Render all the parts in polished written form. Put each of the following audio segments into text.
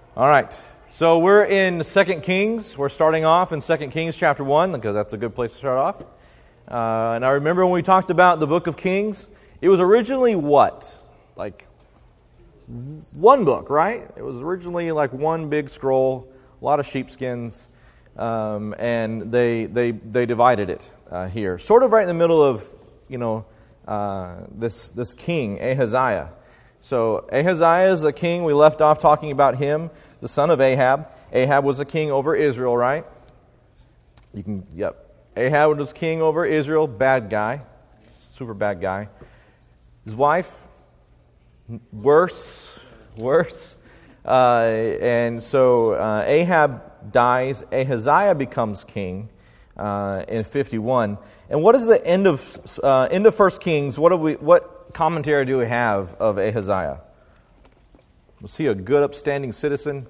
All right, so we're in 2 Kings. We're starting off in 2 Kings chapter 1 because that's a good place to start off. And I remember when we talked about the book of Kings, it was originally what? Like one book, right? It was originally like one big scroll, a lot of sheepskins, and they divided it here. Sort of right in the middle of, this king, Ahaziah. So Ahaziah is the king. We left off talking about him, the son of Ahab. Ahab was the king over Israel, right? Ahab was king over Israel. Bad guy. Super bad guy. His wife, worse. And so Ahab dies. Ahaziah becomes king in 51. And what is the end of 1 Kings? What commentary do we have of Ahaziah? Was he a good, upstanding citizen?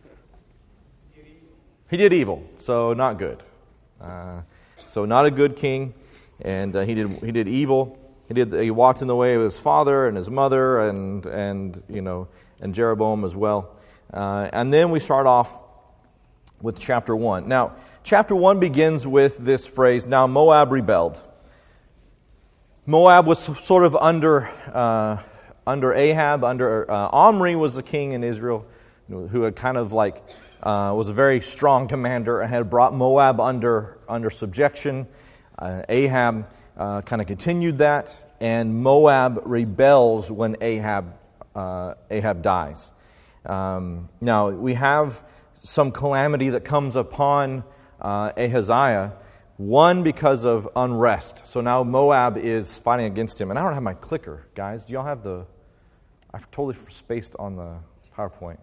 He did evil, so not good. So not a good king, and he did evil. He walked in the way of his father and his mother, and Jeroboam as well. And then we start off with chapter 1. Now, chapter 1 begins with this phrase, "Now Moab rebelled." Moab was sort of under Ahab. Omri was the king in Israel, who had kind of was a very strong commander and had brought Moab under subjection. Ahab kind of continued that, and Moab rebels when Ahab dies. Now we have some calamity that comes upon Ahaziah. One, because of unrest. So now Moab is fighting against him. And I don't have my clicker, guys. Do y'all have I've totally spaced on the PowerPoint.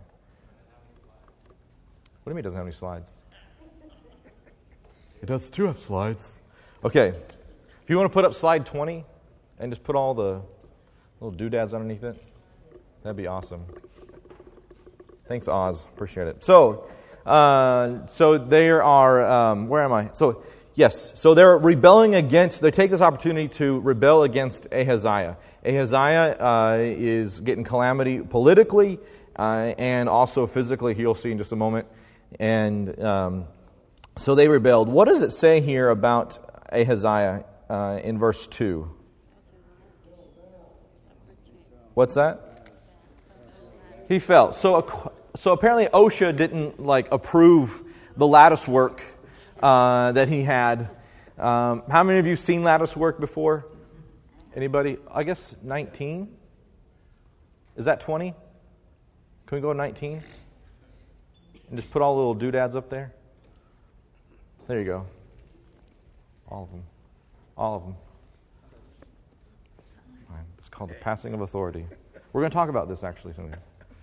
What do you mean it doesn't have any slides? It does too have slides. Okay. If you want to put up slide 20 and just put all the little doodads underneath it, that'd be awesome. Thanks, Oz. Appreciate it. So there are, where am I? So they're rebelling against, they take this opportunity to rebel against Ahaziah. Ahaziah is getting calamity politically and also physically, you'll see in just a moment. And so they rebelled. What does it say here about Ahaziah in verse 2? What's that? He fell. So apparently OSHA didn't approve the lattice work that he had. How many of you seen lattice work before? Anybody? I guess 19? Is that 20? Can we go to 19? And just put all the little doodads up there? There you go. All of them. It's called the passing of authority. We're going to talk about this actually soon.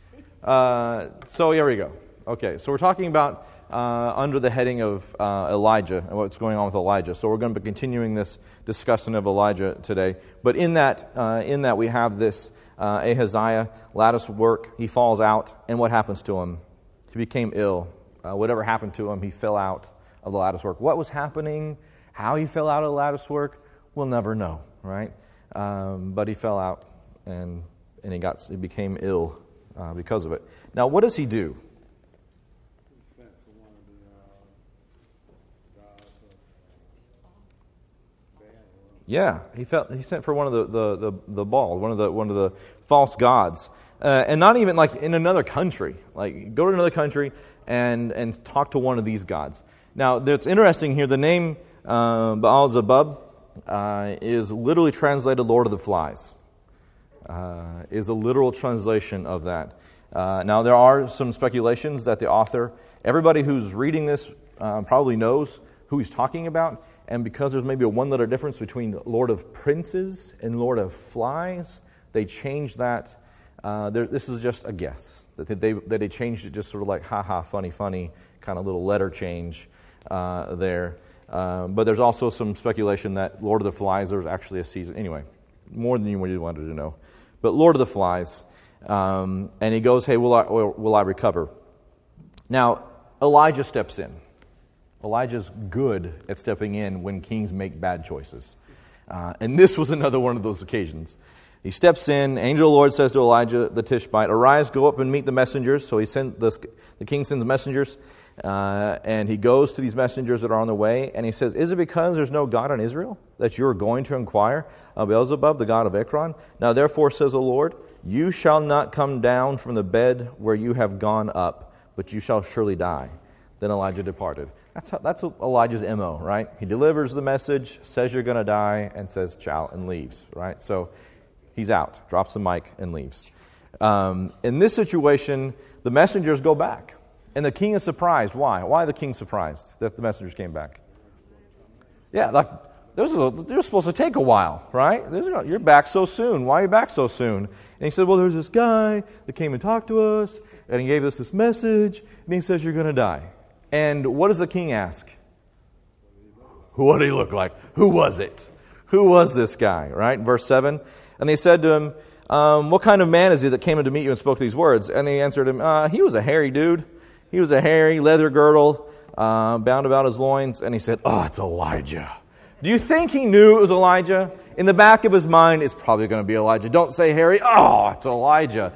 So here we go. Okay, so we're talking about under the heading of Elijah and what's going on with Elijah. So we're going to be continuing this discussion of Elijah today. But in that we have this Ahaziah, lattice work. He falls out, and what happens to him? He became ill. Whatever happened to him, he fell out of the lattice work. What was happening? How he fell out of the lattice work? We'll never know, right? But he fell out, and he became ill because of it. Now, what does he do? Yeah, he sent for one of the Baal, one of the false gods, and not even in another country. Go to another country and talk to one of these gods. Now, it's interesting here. The name Baal-zebub is literally translated "Lord of the Flies." Is a literal translation of that. Now, there are some speculations that the author, everybody who's reading this probably knows who he's talking about. And because there's maybe a one-letter difference between Lord of Princes and Lord of Flies, they changed that. This is just a guess, that they changed it just sort of ha-ha, funny, kind of little letter change there. But there's also some speculation that Lord of the Flies, there's actually a season. Anyway, more than you wanted to know. But Lord of the Flies, and he goes, "Hey, will I recover?" Now, Elijah steps in. Elijah's good at stepping in when kings make bad choices. And this was another one of those occasions. He steps in. Angel of the Lord says to Elijah the Tishbite, "Arise, go up and meet the messengers." So the king sends messengers, and he goes to these messengers that are on the way, and he says, "Is it because there's no God in Israel that you are going to inquire of Beelzebub, the god of Ekron? Now therefore, says the Lord, you shall not come down from the bed where you have gone up, but you shall surely die." Then Elijah departed. That's Elijah's MO, right? He delivers the message, says you're going to die, and says ciao, and leaves, right? So he's out, drops the mic, and leaves. In this situation, the messengers go back, and the king is surprised. Why? Why the king surprised that the messengers came back? Yeah, like they're supposed to take a while, right? You're back so soon. Why are you back so soon? And he said, well, there's this guy that came and talked to us, and he gave us this message, and he says you're going to die. And what does the king ask? What did he look like? Who was it? Who was this guy, right? Verse 7, and they said to him, what kind of man is he that came in to meet you and spoke these words? And they answered him, he was a hairy dude. He was a hairy leather girdle bound about his loins. And he said, oh, it's Elijah. Do you think he knew it was Elijah? In the back of his mind, it's probably going to be Elijah. Don't say Harry. Oh, it's Elijah.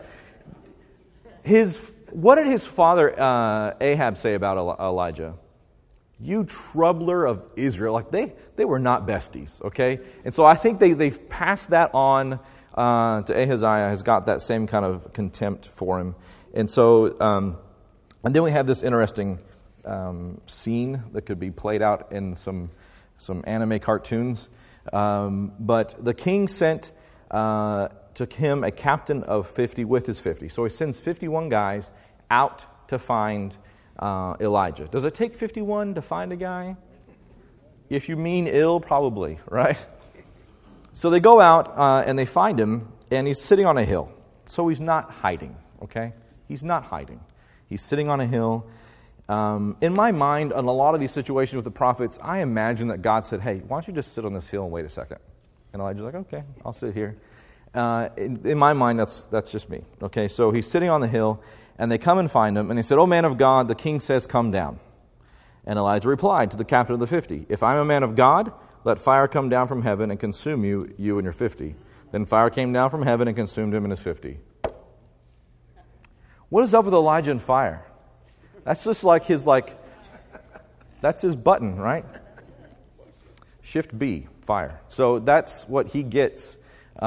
What did his father Ahab say about Elijah? You troubler of Israel. Like they were not besties, okay? And so I think they've passed that on to Ahaziah, has got that same kind of contempt for him. And so, and then we have this interesting scene that could be played out in some anime cartoons. But the king sent to him a captain of 50 with his 50. So he sends 51 guys out to find Elijah. Does it take 51 to find a guy? If you mean ill, probably, right? So they go out and they find him, and he's sitting on a hill. So he's not hiding, okay? He's not hiding. He's sitting on a hill. In my mind, on a lot of these situations with the prophets, I imagine that God said, hey, why don't you just sit on this hill and wait a second? And Elijah's like, okay, I'll sit here. In my mind, that's just me. Okay, so he's sitting on the hill, and they come and find him, and he said, "O man of God, the king says, come down." And Elijah replied to the captain of the 50, "If I'm a man of God, let fire come down from heaven and consume you and your 50. Then fire came down from heaven and consumed him and his 50. What is up with Elijah and fire? That's just that's his button, right? Shift B, fire. So that's what he gets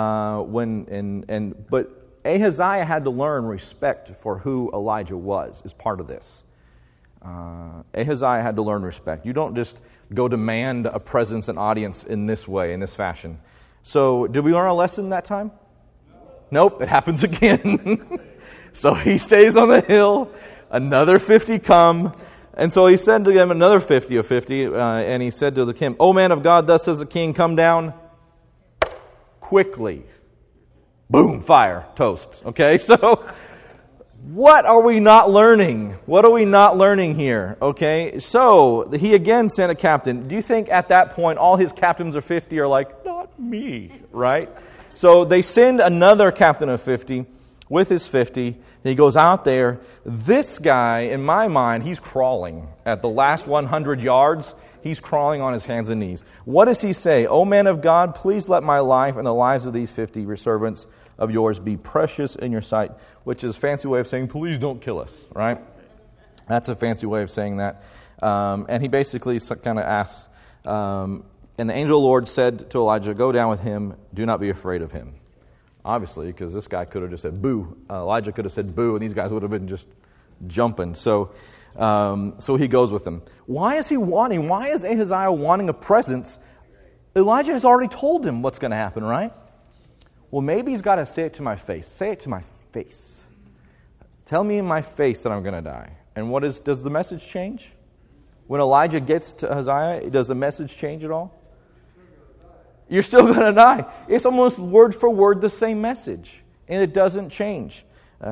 but Ahaziah had to learn respect for who Elijah was as part of this. Ahaziah had to learn respect. You don't just go demand a presence and audience in this way, in this fashion. So did we learn a lesson that time? Nope, it happens again. So he stays on the hill. Another 50 come. And so he said to them, another 50 of 50, and he said to the king, "O man of God, thus says the king, come down quickly." Boom, fire, toast. Okay, so what are we not learning? What are we not learning here? Okay, so he again sent a captain. Do you think at that point all his captains of 50 are like, not me, right? So they send another captain of 50 with his 50. He goes out there. This guy, in my mind, he's crawling. At the last 100 yards, he's crawling on his hands and knees. What does he say? "O man of God, please let my life and the lives of these 50 servants of yours be precious in your sight," which is a fancy way of saying, please don't kill us, right? That's a fancy way of saying that. And he basically kind of asks, and the angel of the Lord said to Elijah, "Go down with him, do not be afraid of him." Obviously, because this guy could have just said boo. Elijah could have said boo, and these guys would have been just jumping. So he goes with them. Why is Ahaziah wanting a presence? Elijah has already told him what's going to happen, right? Well, maybe he's got to say it to my face. Say it to my face. Tell me in my face that I'm going to die. And does the message change? When Elijah gets to Ahaziah, does the message change at all? You're still going to die. It's almost word for word the same message, and it doesn't change.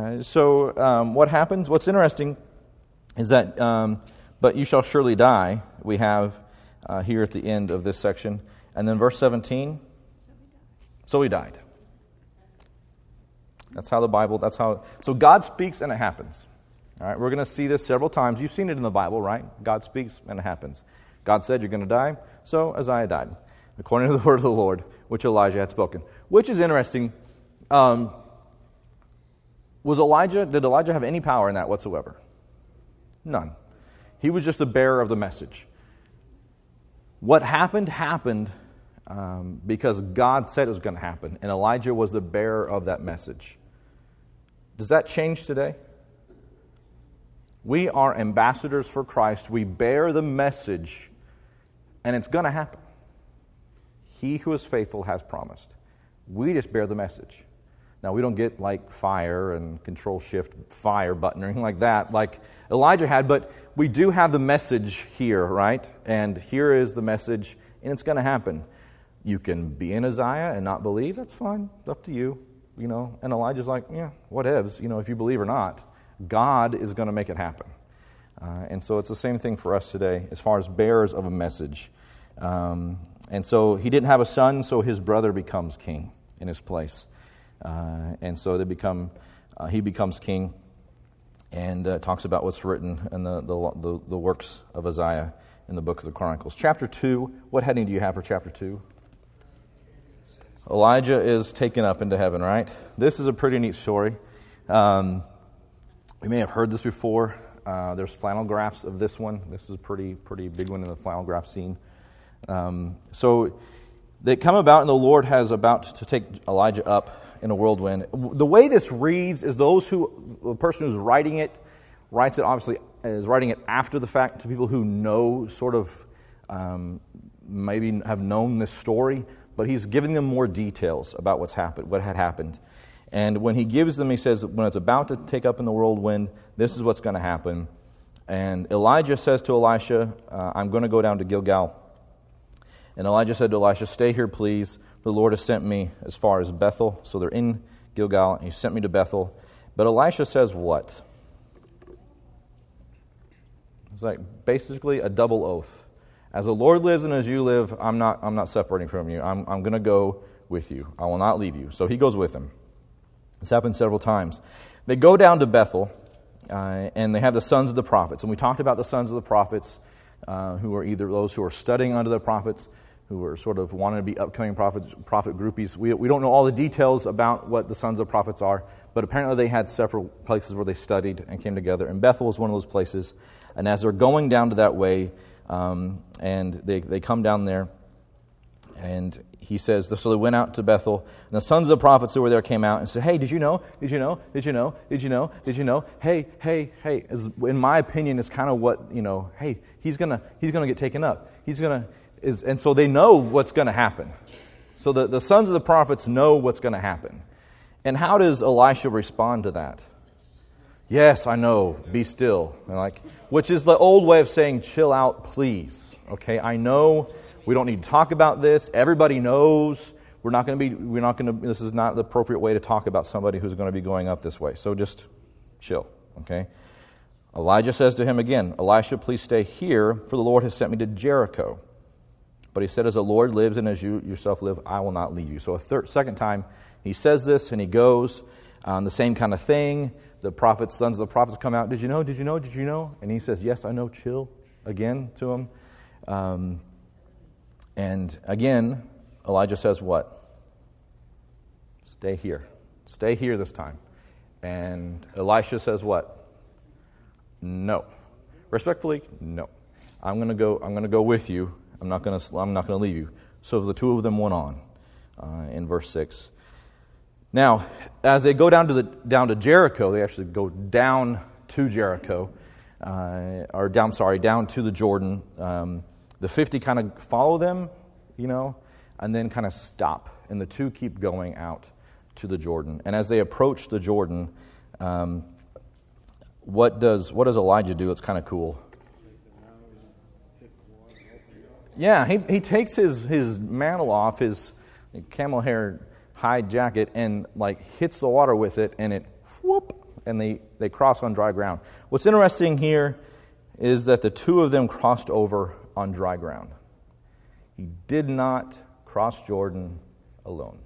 What happens? What's interesting is that, but you shall surely die, we have here at the end of this section. And then verse 17, so he died. That's how the Bible, so God speaks and it happens. All right, we're going to see this several times. You've seen it in the Bible, right? God speaks and it happens. God said you're going to die, so Ahaziah died, according to the word of the Lord, which Elijah had spoken. Which is interesting, Did Elijah have any power in that whatsoever? None. He was just the bearer of the message. What happened because God said it was going to happen, and Elijah was the bearer of that message. Does that change today? We are ambassadors for Christ. We bear the message, and it's going to happen. He who is faithful has promised. We just bear the message. Now, we don't get like fire and control-shift-fire button or anything like that, like Elijah had, but we do have the message here, right? And here is the message, and it's going to happen. You can be in Isaiah and not believe. That's fine. It's up to you. And Elijah's like, yeah, whatevs, if you believe or not. God is going to make it happen. And so it's the same thing for us today as far as bearers of a message. And so he didn't have a son, so his brother becomes king in his place. And so he becomes king and talks about what's written in the works of Isaiah in the book of the Chronicles. Chapter 2, what heading do you have for chapter 2? Elijah is taken up into heaven, right? This is a pretty neat story. We may have heard this before. There's flannel graphs of this one. This is a pretty big one in the flannel graph scene. So they come about, and the Lord has about to take Elijah up in a whirlwind. The way this reads is the person who's writing it writes it obviously is writing it after the fact to people who know sort of maybe have known this story, but he's giving them more details about what had happened. And when he gives them, he says, when it's about to take up in the whirlwind, this is what's going to happen. And Elijah says to Elisha, I'm going to go down to Gilgal. And Elijah said to Elisha, stay here, please. The Lord has sent me as far as Bethel. So they're in Gilgal, and he sent me to Bethel. But Elisha says what? It's like basically a double oath. As the Lord lives and as you live, I'm not separating from you. I'm going to go with you. I will not leave you. So he goes with him. This happened several times. They go down to Bethel, and they have the sons of the prophets. And we talked about the sons of the prophets, who are either those who are studying under the prophets, who are sort of wanting to be upcoming prophet groupies. We don't know all the details about what the sons of prophets are, but apparently they had several places where they studied and came together. And Bethel was one of those places. And as they're going down to that way, and they come down there, and he says, so they went out to Bethel, and the sons of the prophets who were there came out and said, hey, did you know? Hey. In my opinion, it's kind of what, hey, he's gonna get taken up. And so they know what's going to happen. So the sons of the prophets know what's going to happen. And how does Elisha respond to that? Yes, I know, be still. Which is the old way of saying, chill out, please. Okay, I know. We don't need to talk about this. Everybody knows this is not the appropriate way to talk about somebody who's going to be going up this way. So just chill, okay? Elijah says to him again, Elisha, please stay here, for the Lord has sent me to Jericho. But he said, as the Lord lives and as you yourself live, I will not leave you. So second time, he says this and he goes. The same kind of thing. The sons of the prophets come out. Did you know? And he says, yes, I know, chill, again to him. And again, Elijah says what? Stay here. Stay here this time. And Elisha says what? No. Respectfully, no. I'm going to go with you. I'm not going to leave you. So the two of them went on in verse 6. Now, as they go down to Jericho, they actually go down to Jericho, down to the Jordan. The 50 kind of follow them, and then kind of stop. And the two keep going out to the Jordan. And as they approach the Jordan, what does Elijah do? It's kind of cool. Yeah, he takes his mantle off, his camel hair hide jacket, and hits the water with it, and it whoop, and they cross on dry ground. What's interesting here is that the two of them crossed over on dry ground. He did not cross Jordan alone.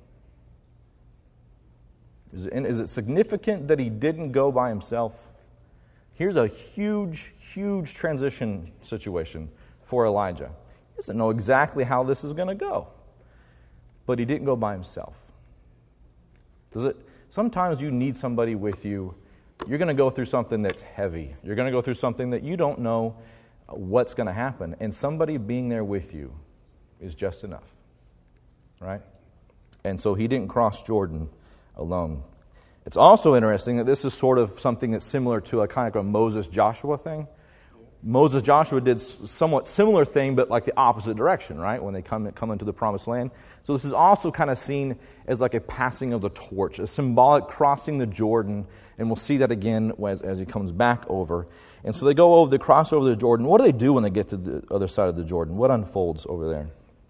Is it significant that he didn't go by himself? Here's a huge, huge transition situation for Elijah. He doesn't know exactly how this is going to go. But he didn't go by himself. Sometimes you need somebody with you. You're going to go through something that's heavy. You're going to go through something that you don't know what's going to happen. And somebody being there with you is just enough, right? And so he didn't cross Jordan alone. It's also interesting that this is sort of something that's similar to a kind of a Moses-Joshua thing. Moses-Joshua did somewhat similar thing, but like the opposite direction, right? When they come into the promised land. So this is also kind of seen as like a passing of the torch, a symbolic crossing the Jordan, and we'll see that again as he comes back over. And so they cross over the Jordan. What do they do when they get to the other side of the Jordan? What unfolds over there?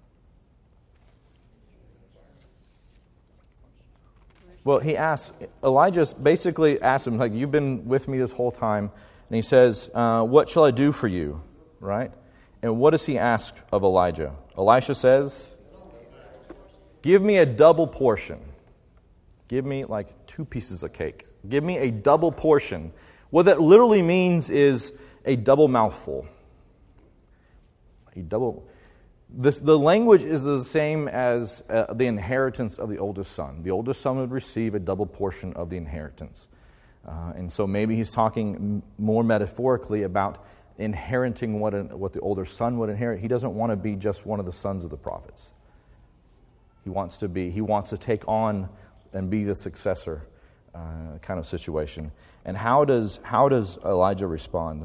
Well, Elijah basically asks him, like, you've been with me this whole time. And he says, what shall I do for you? Right? And what does he ask of Elijah? Elisha says, give me a double portion. Give me like 2 pieces of cake. Give me a double portion. What that literally means is a double mouthful. The language is the same as the inheritance of the oldest son. The oldest son would receive a double portion of the inheritance. And so maybe he's talking more metaphorically about inheriting what the older son would inherit. He doesn't want to be just one of the sons of the prophets. He wants to take on and be the successor kind of situation. And how does Elijah respond?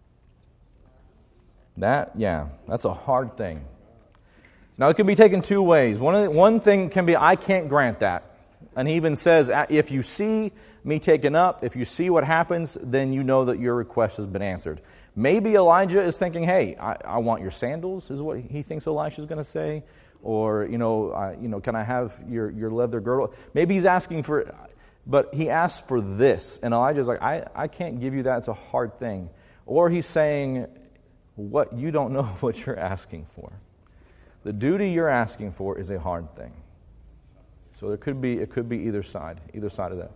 That's a hard thing. Now it can be taken 2 ways. One thing can be, I can't grant that. And he even says, if you see me taken up, if you see what happens, then you know that your request has been answered. Maybe Elijah is thinking, hey, I want your sandals, is what he thinks Elisha's going to say. Or, can I have your leather girdle? Maybe he's asking for, but he asks for this. And Elijah's like, I can't give you that. It's a hard thing. Or he's saying, what you don't know what you're asking for. The duty you're asking for is a hard thing. So it could be either side of that.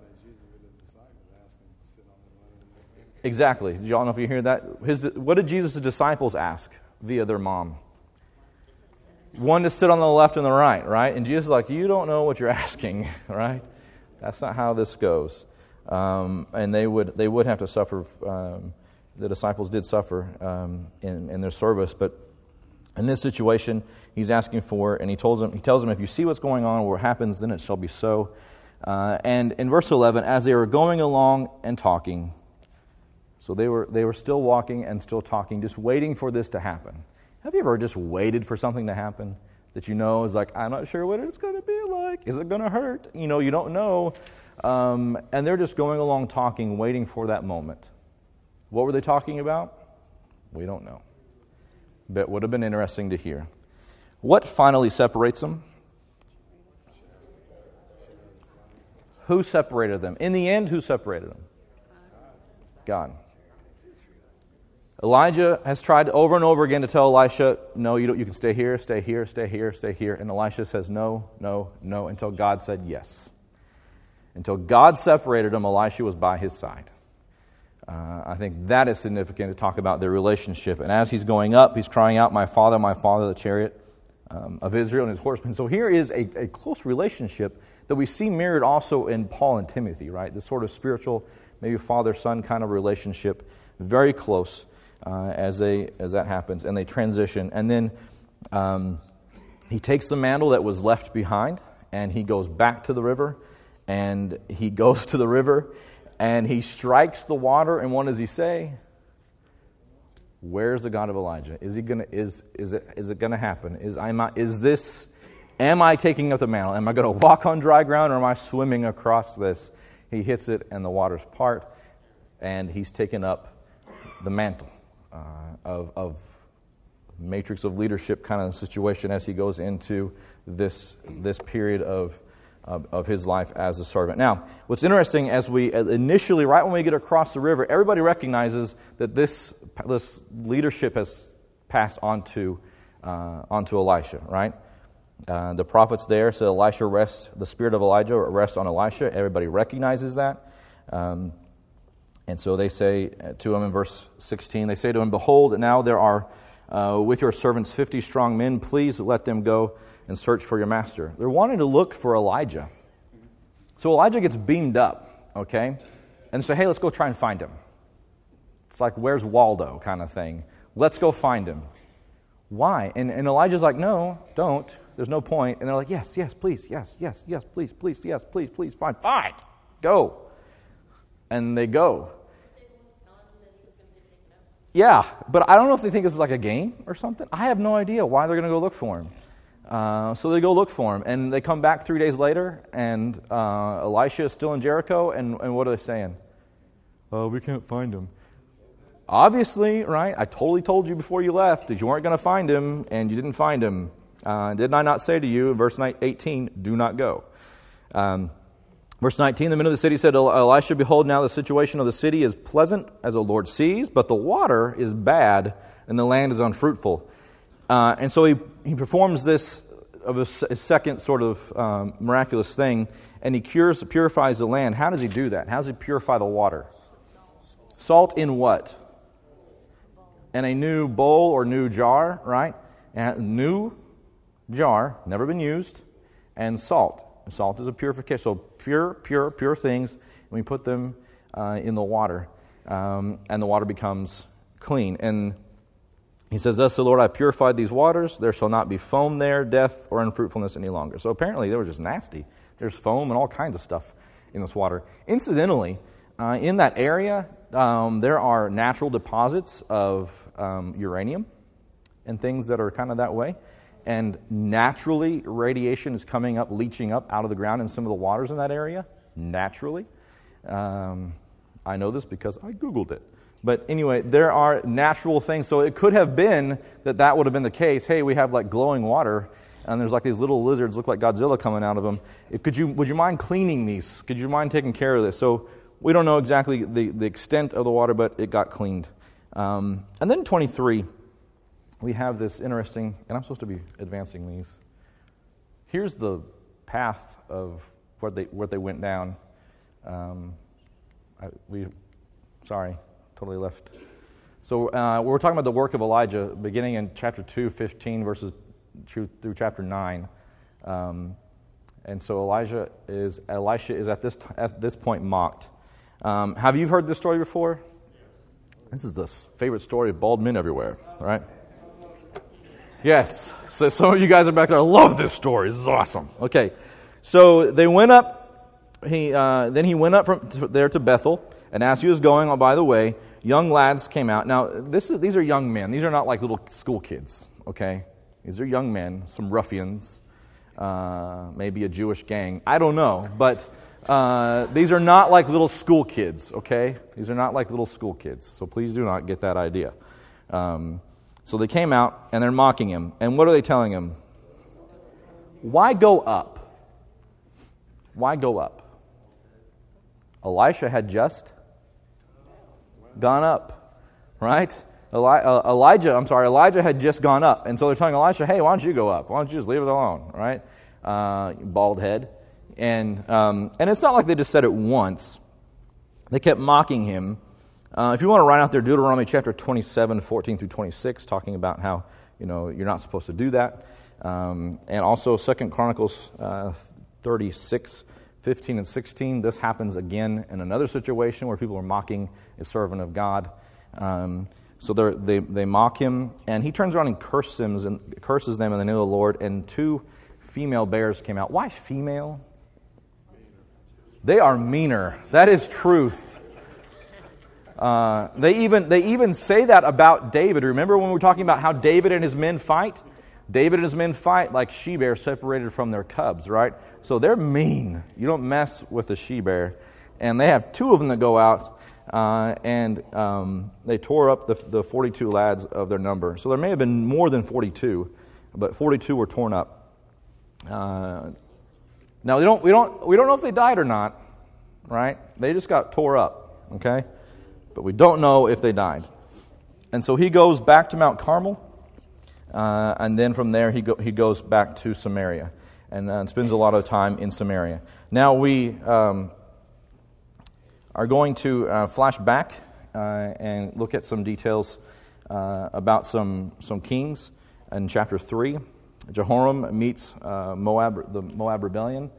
Exactly. Did y'all know if you hear that? What did Jesus' disciples ask via their mom? One to sit on the left and the right? And Jesus is like, you don't know what you're asking, right? That's not how this goes. And they would have to suffer. The disciples did suffer in their service, but in this situation, he's asking for, and he tells them, if you see what's going on, what happens, then it shall be so. And in verse 11, as they were going along and talking, so they were still walking and still talking, just waiting for this to happen. Have you ever just waited for something to happen that you know is like, I'm not sure what it's going to be like. Is it going to hurt? You don't know. And they're just going along talking, waiting for that moment. What were they talking about? We don't know. But it would have been interesting to hear. What finally separates them? Who separated them? In the end, who separated them? God. Elijah has tried over and over again to tell Elisha, no, you can stay here, stay here, stay here, stay here. And Elisha says no, no, no, until God said yes. Until God separated them, Elisha was by his side. I think that is significant to talk about their relationship. And as he's going up, he's crying out, my father, the chariot of Israel and his horsemen. So here is a close relationship that we see mirrored also in Paul and Timothy, right? This sort of spiritual, maybe father-son kind of relationship, very close as that happens. And they transition. And then he takes the mantle that was left behind, and he goes back to the river, and he goes to the river, and he strikes the water, and what does he say? Where's the God of Elijah? Is it gonna happen? Am I taking up the mantle? Am I gonna walk on dry ground, or am I swimming across this? He hits it, and the waters part, and he's taken up the mantle of matrix of leadership kind of situation as he goes into this period of his life as a servant. Now, what's interesting, as we initially, right when we get across the river, everybody recognizes that this leadership has passed onto Elisha, right? The prophets there said the spirit of Elijah rests on Elisha. Everybody recognizes that. And so they say to him in verse 16, they say to him, behold, now there are with your servants 50 strong men. Please let them go and search for your master. They're wanting to look for Elijah. So Elijah gets beamed up, okay? And say, hey, let's go try and find him. It's like, where's Waldo kind of thing. Let's go find him. Why? And Elijah's like, no, don't. There's no point. And they're like, yes, please, yes, please, yes, please, fine, go. And they go. Yeah, but I don't know if they think this is like a game or something. I have no idea why they're going to go look for him. So they go look for him, and they come back 3 days later, and Elisha is still in Jericho, and what are they saying? We can't find him. Obviously, right? I totally told you before you left that you weren't going to find him, and you didn't find him. Didn't I not say to you, in verse 18, do not go. Verse 19, the men of the city said to Elisha, behold, now the situation of the city is pleasant as the Lord sees, but the water is bad, and the land is unfruitful. And so he performs this of a second sort of miraculous thing, and he purifies the land. How does he do that? How does he purify the water? Salt in what? In a new bowl or new jar, right? And new jar, never been used, and salt. Salt is a purification. So pure things, and we put them in the water, and the water becomes clean. And he says, thus the Lord, I purified these waters. There shall not be foam there, death, or unfruitfulness any longer. So apparently they were just nasty. There's foam and all kinds of stuff in this water. Incidentally, in that area, there are natural deposits of uranium and things that are kind of that way. And naturally, radiation is coming up, leaching up out of the ground in some of the waters in that area. Naturally. I know this because I Googled it. But anyway, there are natural things. So it could have been that would have been the case. Hey, we have like glowing water, and there's like these little lizards, look like Godzilla coming out of them. Would you mind cleaning these? Could you mind taking care of this? So we don't know exactly the extent of the water, but it got cleaned. And then 23, we have this interesting, and I'm supposed to be advancing these. Here's the path of where they went down. Totally left. So we're talking about the work of Elijah, beginning in chapter 2, 15 verses through chapter 9. And so Elisha is at this point mocked. Have you heard this story before? This is the favorite story of bald men everywhere, right? Yes. So some of you guys are back there. I love this story. This is awesome. Okay. So they went up. Then he went up from there to Bethel, and as he was going, by the way, young lads came out. Now, these are young men. These are not like little school kids, okay? These are young men, some ruffians, maybe a Jewish gang. I don't know, but these are not like little school kids, okay? These are not like little school kids, so please do not get that idea. So they came out, and they're mocking him. And what are they telling him? Why go up? Why go up? Elisha had just gone up, right? Elijah had just gone up. And so they're telling Elisha, hey, why don't you go up? Why don't you just leave it alone, right? Bald head. And it's not like they just said it once. They kept mocking him. If you want to write out there Deuteronomy chapter 27, 14 through 26, talking about how, you're not supposed to do that. And also 2 Chronicles 36, 15 and 16, this happens again in another situation where people are mocking a servant of God. So they mock him, and he turns around and curses them in the name of the Lord, and 2 female bears came out. Why female? They are meaner. That is truth. They even say that about David. Remember when we were talking about how David and his men fight? David and his men fight like she-bears separated from their cubs, right? So they're mean. You don't mess with a she-bear. And they have 2 of them that go out, and they tore up the 42 lads of their number. So there may have been more than 42, but 42 were torn up. Now we don't know if they died or not, right? They just got tore up, okay? But we don't know if they died. And so he goes back to Mount Carmel, and then from there he goes back to Samaria, and spends a lot of time in Samaria. Now we are going to flash back and look at some details about some kings in chapter 3. Jehoram meets the Moab rebellion.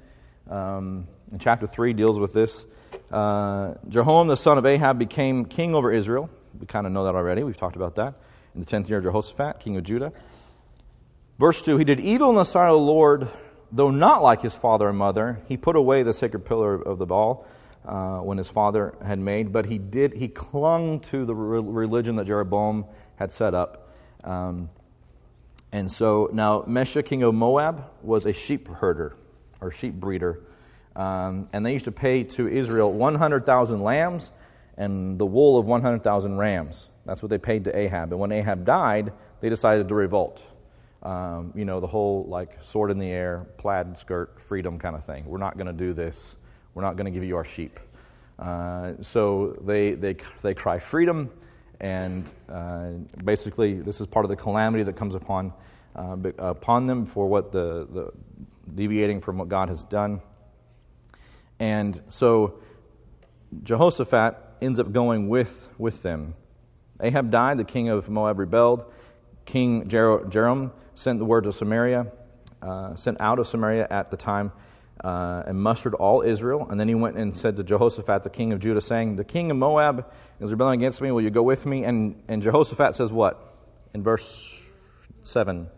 In chapter 3 deals with this. Jehoram, the son of Ahab, became king over Israel. We kind of know that already. We've talked about that. In the 10th year of Jehoshaphat, king of Judah. Verse 2, he did evil in the sight of the Lord, though not like his father and mother. He put away the sacred pillar of the Baal when his father had made, but he clung to the religion that Jeroboam had set up. And so now Mesha, king of Moab, was a sheep herder or sheep breeder. And they used to pay to Israel 100,000 lambs and the wool of 100,000 rams. That's what they paid to Ahab. And when Ahab died, they decided to revolt. The whole like sword in the air, plaid skirt, freedom kind of thing. We're not going to do this. We're not going to give you our sheep. So they cry freedom, and basically this is part of the calamity that comes upon them for what the deviating from what God has done. And so Jehoshaphat ends up going with them. Ahab died. The king of Moab rebelled. King Jeroboam sent the word to Samaria, sent out of Samaria at the time, and mustered all Israel. And then he went and said to Jehoshaphat, the king of Judah, saying, "The king of Moab is rebelling against me. Will you go with me?" And Jehoshaphat says what? In verse 7.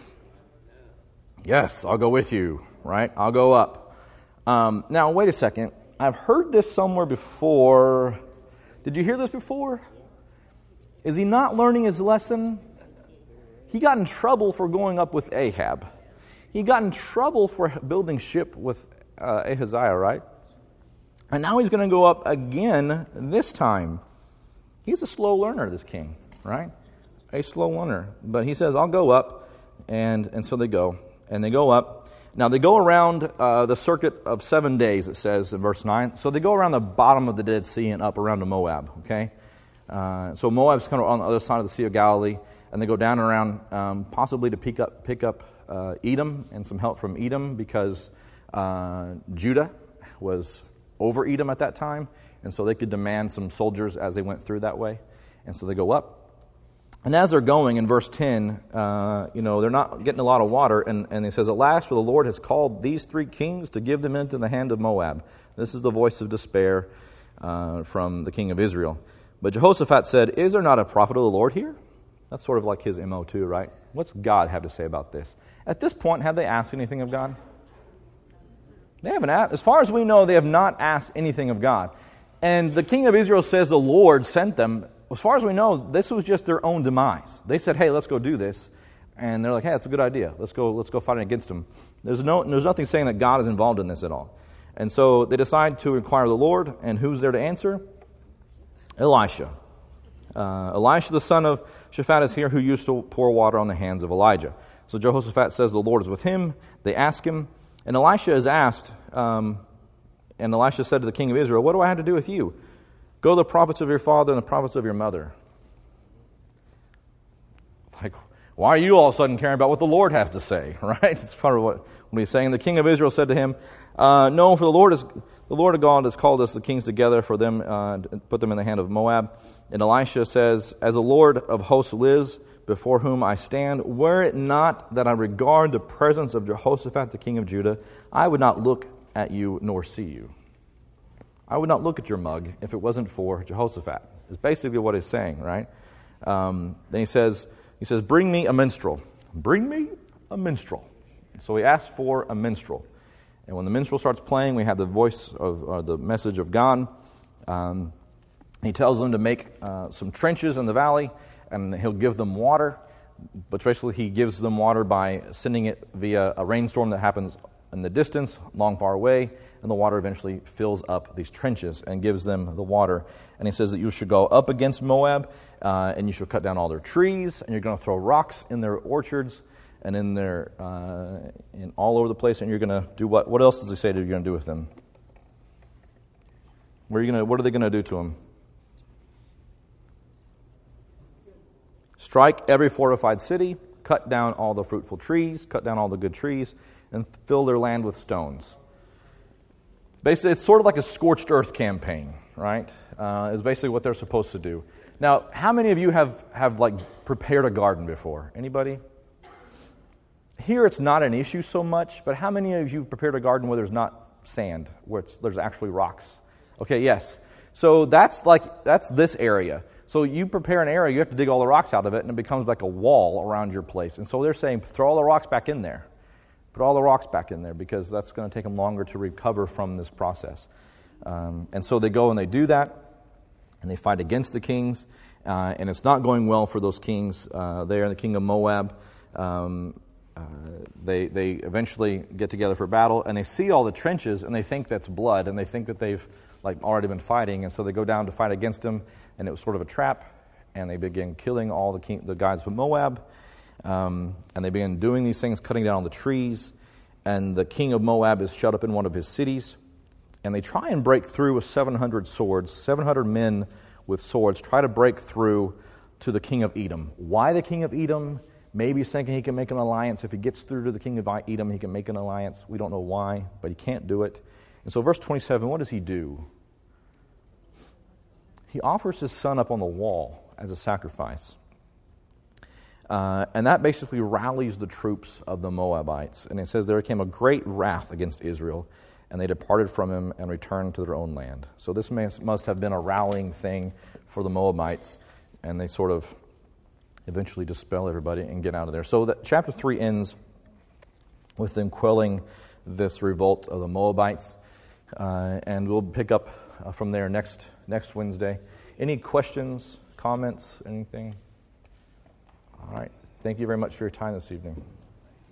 Yes, I'll go with you, right? I'll go up. Now, wait a second. I've heard this somewhere before. Did you hear this before? Is he not learning his lesson? He got in trouble for going up with Ahab. He got in trouble for building ship with Ahaziah, right? And now he's going to go up again this time. He's a slow learner, this king, right? A slow learner. But he says, I'll go up. And so they go. And they go up. Now they go around the circuit of 7 days, it says in verse 9. So they go around the bottom of the Dead Sea and up around to Moab, okay? So Moab's kind of on the other side of the Sea of Galilee. And they go down and around possibly to pick up Edom and some help from Edom because Judah was over Edom at that time. And so they could demand some soldiers as they went through that way. And so they go up. And as they're going, in verse 10, they're not getting a lot of water. And he says, "At last, for the Lord has called these 3 kings to give them into the hand of Moab." This is the voice of despair from the king of Israel. But Jehoshaphat said, "Is there not a prophet of the Lord here?" That's sort of like his MO too, right? What's God have to say about this? At this point, have they asked anything of God? They haven't asked. As far as we know, they have not asked anything of God. And the king of Israel says the Lord sent them. As far as we know, this was just their own demise. They said, "Hey, let's go do this." And they're like, "Hey, that's a good idea. Let's go fight against them." There's nothing saying that God is involved in this at all. And so they decide to inquire of the Lord, and who's there to answer? Elisha. Elisha, the son of Shaphat, is here, who used to pour water on the hands of Elijah. So Jehoshaphat says the Lord is with him. They ask him, and Elisha is asked, and Elisha said to the king of Israel, "What do I have to do with you? Go to the prophets of your father and the prophets of your mother." Like, why are you all of a sudden caring about what the Lord has to say, right? It's part of what he's saying. The king of Israel said to him, "No, for the Lord of God has called us the kings together for them, to put them in the hand of Moab." And Elisha says, "As the Lord of hosts lives, before whom I stand, were it not that I regard the presence of Jehoshaphat, the king of Judah, I would not look at you nor see you." I would not look at your mug if it wasn't for Jehoshaphat. Is basically what he's saying, right? Then he says, "Bring me a minstrel." Bring me a minstrel. So he asks for a minstrel. And when the minstrel starts playing, we have the voice of the message of God. He tells them to make some trenches in the valley, and he'll give them water. But basically, he gives them water by sending it via a rainstorm that happens in the distance, long far away, and the water eventually fills up these trenches and gives them the water. And he says that you should go up against Moab, and you should cut down all their trees, and you're going to throw rocks in their orchards and in their in all over the place, and you're going to do what? What else does he say that you're going to do with them? What are they going to do to them? Strike every fortified city, cut down all the fruitful trees, cut down all the good trees, and fill their land with stones. Basically, it's sort of like a scorched earth campaign, right? Is basically what they're supposed to do. Now, how many of you have like prepared a garden before? Anybody? Here it's not an issue so much, but how many of you have prepared a garden where there's not sand, where there's actually rocks. Okay, yes. So that's this area. So you prepare an area, you have to dig all the rocks out of it, and it becomes like a wall around your place. And so they're saying, throw all the rocks back in there. Put all the rocks back in there, because that's going to take them longer to recover from this process. And so they go and they do that, and they fight against the kings, and it's not going well for those kings there in the king of Moab. They eventually get together for battle, and they see all the trenches, and they think that's blood, and they think that they've already been fighting, and so they go down to fight against them, and it was sort of a trap, and they begin killing all the guys from Moab, and they begin doing these things, cutting down the trees, and the king of Moab is shut up in one of his cities, and they try and break through with 700 swords, 700 men with swords, try to break through to the king of Edom. Why the king of Edom? Maybe he's thinking he can make an alliance. If he gets through to the king of Edom, he can make an alliance. We don't know why, but he can't do it. And so verse 27, what does he do? He offers his son up on the wall as a sacrifice. And that basically rallies the troops of the Moabites. And it says, there came a great wrath against Israel, and they departed from him and returned to their own land. So this must have been a rallying thing for the Moabites, and they sort of eventually dispel everybody and get out of there. So chapter 3 ends with them quelling this revolt of the Moabites, and we'll pick up from there next Wednesday. Any questions, comments, anything? All right. Thank you very much for your time this evening.